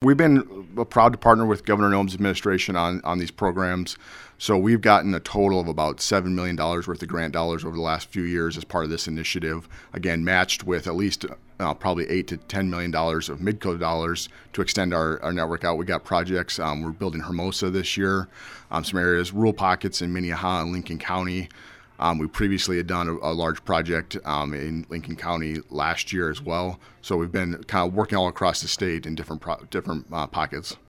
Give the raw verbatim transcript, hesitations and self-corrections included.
we've been uh, proud to partner with Governor Noem's administration on, on these programs. So we've gotten a total of about seven million dollars worth of grant dollars over the last few years as part of this initiative. Again, matched with at least uh, probably eight to ten million dollars of Midco dollars to extend our, our network out. We got projects. Um, we're building Hermosa this year, um, some areas, rural pockets in Minnehaha and Lincoln County. Um, we previously had done a, a large project um, in Lincoln County last year as well. So we've been kind of working all across the state in different pro- different uh, pockets.